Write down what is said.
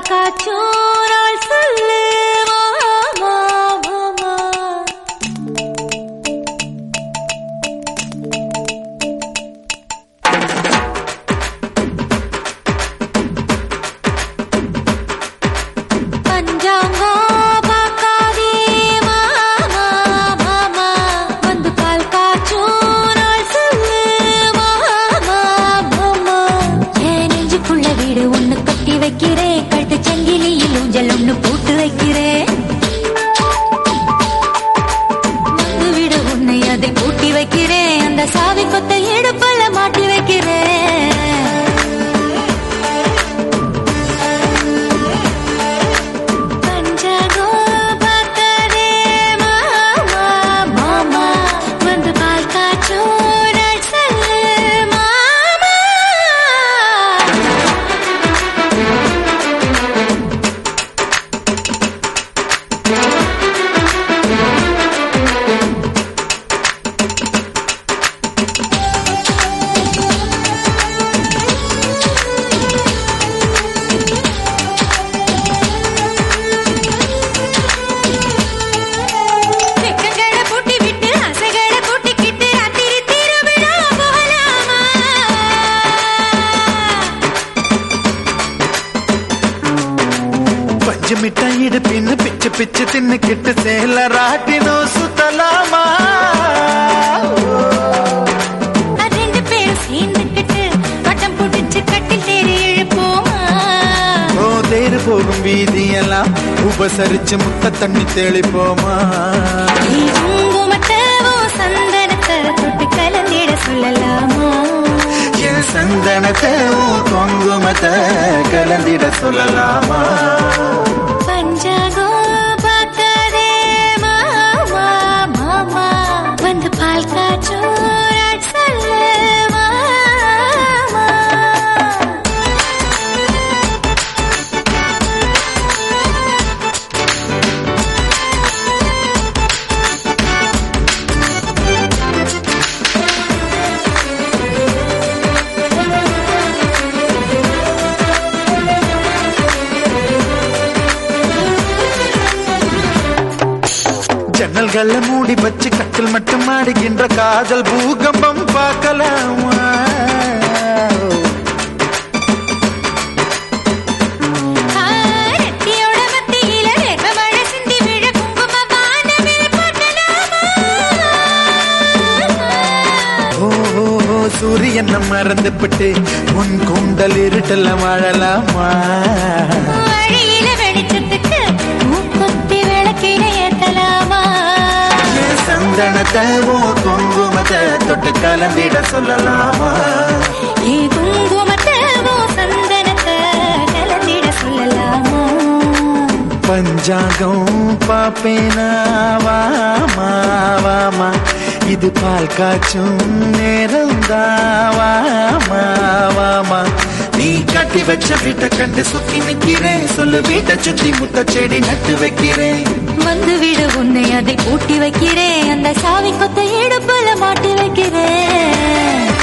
காற்றும் நாள் சொல்லு மாமா மாமா. பஞ்சாங்கம் பார்க்காதே மாமா மாமா, வந்து பால் காற்றும் நாள் சொல்லு மாமா மாமா. என் நெஞ்சுக்குள்ள வீடு ஒண்ணு கட்டி வைக்கிறேன், கழுத்து சங்கிலியில் ஊஞ்சல் ஒண்ணு போட்டு வைக்கிறேன். வந்து விட உன்னை அதை பூட்டி வைக்கிறேன், அந்த சாவி கொத்தை இடுப்புல மாட்டி வைக்கிறேன். பஞ்சாங்கம் பார்க்காதே மாமா மாமா, வந்து பால் காற்றும் நாள் சொல்லு மாமா. வெக்கங்களை பூட்டி விட்டு ஆசைகளை கூட்டிக்கிட்டு ராத்திரி திருவிழா போகலாமா? பஞ்சு மிட்டாய் இடுப்பின்னு பிச்சு பிச்சு தின்னுக்கிட்டு சேல ராட்டினோ சுத்தலாமா? ரெண்டு பேரும் சேர்ந்துக்கிட்டு வட்டம் புடிச்சு கட்டில் தேடி இழுப்போமா? ஓ தேரு போகும் வீதியெல்லாம் உபசரிச்சு முத்த தண்ணி தெளிப்போமா? நீ குங்குமத்தவும் சந்தனத்தை தொட்டு கலந்திட சொல்லலாமா? என் சந்தனத்தை குங்குமத்தை கலந்திட சொல்லலாமா? பஞ்சாங்கம் பார்க்காதே மாமா மாமா, வந்து பால் காற்றும் நாள் சொல்லு மாமா. ஜன்னல்களை மூடி வச்சு கட்டில் மட்டும் ஆடுகின்ற காதல் பூகம்பம் பார்க்கலாமா? ரெட்டியோட மத்தியில வேப்பமழை சிந்தி விழ குங்கும வானவில் போட்டலாமா? ஓ ஓ, ஓ, சூரியன் மறந்துபிட்டு உன் கூந்தல் இருட்டல்ல வாழலாமா? வழியில வெளிச்சத்துக்கு மூக்குத்தி விளக்கிட ஏத்தலாமா? என் சந்தனத்தை குங்குமத்தை தொட்டு கலந்திட சொல்லலாமா? நீ குங்குமத்தவோ சந்தனத்தை கலந்திட சொல்லலாமா? பஞ்சாங்கம் பாப்பேனா வாமா வாமா, இது பால் காய்ச்சும் நேரம்தா வாமா வாமா. நீ கட்டி வச்ச வீட்டை கண்டு சுத்தி நிக்கிறேன், சொல்லு வீட்டை சுத்தி முத்த செடி நட்டு வைக்கிறேன். வந்து விட உன்னை அதை பூட்டி வைக்கிறேன், அந்த சாவி கொத்த இடுப்புல மாட்டி வைக்கிறேன்.